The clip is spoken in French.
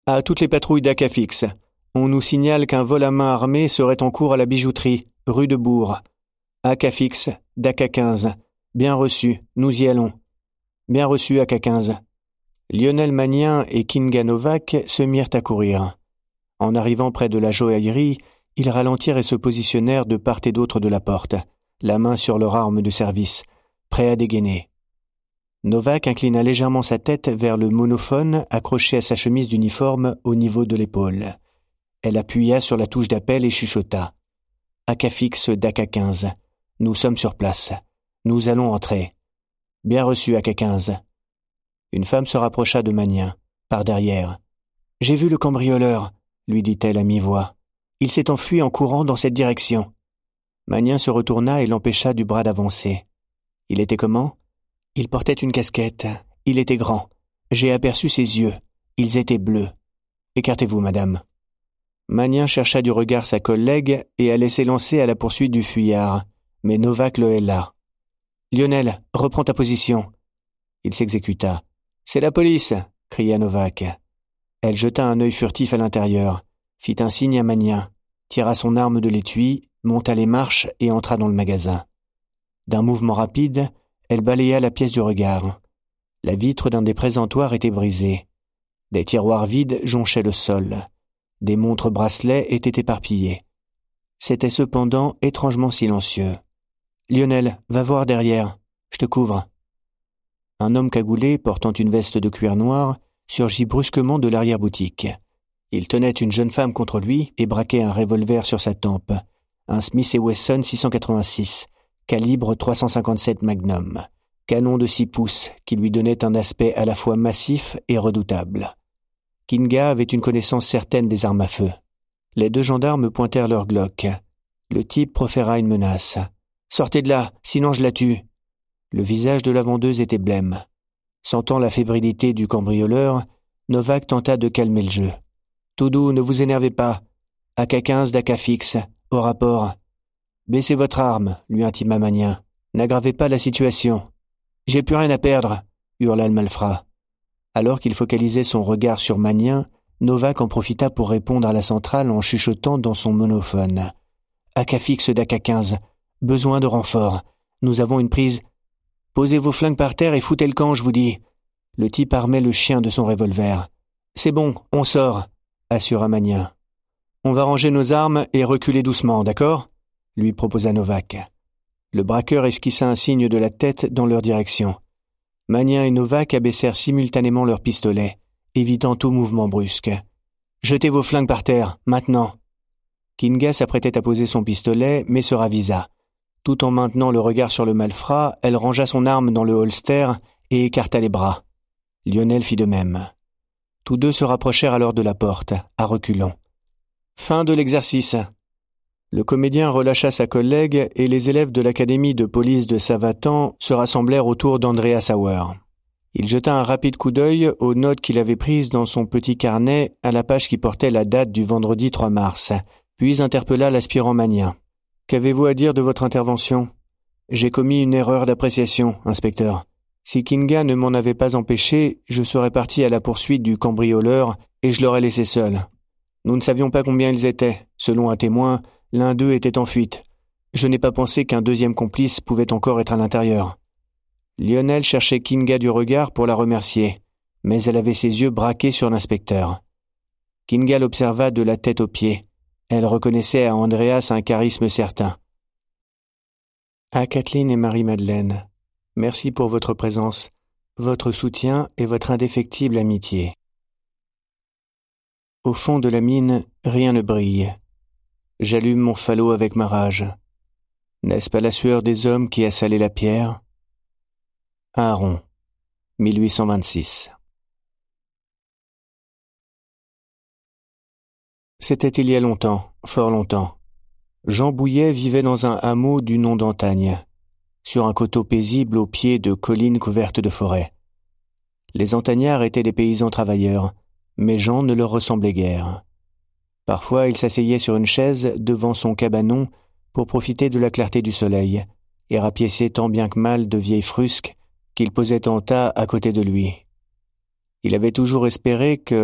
À toutes les patrouilles d'Acafix. On nous signale qu'un vol à main armée serait en cours à la bijouterie, rue de Bourg. Acafix, DACA 15. Bien reçu, nous y allons. Bien reçu, AK 15. Lionel Magnin et Kinga Novak se mirent à courir. En arrivant près de la joaillerie, ils ralentirent et se positionnèrent de part et d'autre de la porte, la main sur leur arme de service, prêts à dégainer. Novak inclina légèrement sa tête vers le monophone accroché à sa chemise d'uniforme au niveau de l'épaule. Elle appuya sur la touche d'appel et chuchota. « Acafix DACA 15. Nous sommes sur place. Nous allons entrer. » « Bien reçu, AK 15. » Une femme se rapprocha de Magnin, par derrière. « J'ai vu le cambrioleur, » lui dit-elle à mi-voix. « Il s'est enfui en courant dans cette direction. » Magnin se retourna et l'empêcha du bras d'avancer. Il était comment ? Il portait une casquette. Il était grand. J'ai aperçu ses yeux. Ils étaient bleus. « Écartez-vous, madame. » Magnin chercha du regard sa collègue et allait s'élancer à la poursuite du fuyard, mais Novak le héla. « Lionel, reprends ta position. » Il s'exécuta. « C'est la police !» cria Novak. Elle jeta un œil furtif à l'intérieur, fit un signe à Magnin, tira son arme de l'étui, monta les marches et entra dans le magasin. D'un mouvement rapide, elle balaya la pièce du regard. La vitre d'un des présentoirs était brisée. Des tiroirs vides jonchaient le sol. Des montres bracelets étaient éparpillées. C'était cependant étrangement silencieux. « Lionel, va voir derrière. Je te couvre. » Un homme cagoulé, portant une veste de cuir noir, surgit brusquement de l'arrière-boutique. Il tenait une jeune femme contre lui et braquait un revolver sur sa tempe, un Smith & Wesson 686, calibre 357 Magnum, canon de 6 pouces qui lui donnait un aspect à la fois massif et redoutable. Kinga avait une connaissance certaine des armes à feu. Les deux gendarmes pointèrent leur Glock. Le type proféra une menace. « Sortez de là, sinon je la tue !» Le visage de la vendeuse était blême. Sentant la fébrilité du cambrioleur, Novak tenta de calmer le jeu. « Tout doux, ne vous énervez pas. AK 15 d'Acafix, au rapport. »« Baissez votre arme, » lui intima Magnin. « N'aggravez pas la situation. »« J'ai plus rien à perdre, » hurla le malfrat. Alors qu'il focalisait son regard sur Magnin, Novak en profita pour répondre à la centrale en chuchotant dans son monophone. « Acafix d'AK 15. Besoin de renfort. Nous avons une prise. Posez vos flingues par terre et foutez le camp, je vous dis. » Le type armait le chien de son revolver. « C'est bon, on sort, » assura Magnin. « On va ranger nos armes et reculer doucement, d'accord ?» lui proposa Novak. Le braqueur esquissa un signe de la tête dans leur direction. Magnin et Novak abaissèrent simultanément leurs pistolets, évitant tout mouvement brusque. « Jetez vos flingues par terre, maintenant !» Kinga s'apprêtait à poser son pistolet, mais se ravisa. Tout en maintenant le regard sur le malfrat, elle rangea son arme dans le holster et écarta les bras. Lionel fit de même. Tous deux se rapprochèrent alors de la porte, à reculons. Fin de l'exercice. Le comédien relâcha sa collègue et les élèves de l'académie de police de Savatan se rassemblèrent autour d'Andrea Sauer. Il jeta un rapide coup d'œil aux notes qu'il avait prises dans son petit carnet à la page qui portait la date du vendredi 3 mars, puis interpella l'aspirant Magnin. « Qu'avez-vous à dire de votre intervention ? » « J'ai commis une erreur d'appréciation, inspecteur. Si Kinga ne m'en avait pas empêché, je serais parti à la poursuite du cambrioleur et je l'aurais laissé seul. Nous ne savions pas combien ils étaient. Selon un témoin, l'un d'eux était en fuite. Je n'ai pas pensé qu'un deuxième complice pouvait encore être à l'intérieur. » Lionel cherchait Kinga du regard pour la remercier, mais elle avait ses yeux braqués sur l'inspecteur. Kinga l'observa de la tête aux pieds. Elle reconnaissait à Andreas un charisme certain. « À Kathleen et Marie-Madeleine, merci pour votre présence, votre soutien et votre indéfectible amitié. Au fond de la mine, rien ne brille. J'allume mon falot avec ma rage. N'est-ce pas la sueur des hommes qui a salé la pierre ? Aaron, 1826. C'était il y a longtemps, fort longtemps. Jean Bouillet vivait dans un hameau du nom d'Antagne, sur un coteau paisible au pied de collines couvertes de forêts. Les Antagnards étaient des paysans travailleurs, mais Jean ne leur ressemblait guère. Parfois, il s'asseyait sur une chaise devant son cabanon pour profiter de la clarté du soleil et rapiécer tant bien que mal de vieilles frusques qu'il posait en tas à côté de lui. Il avait toujours espéré que,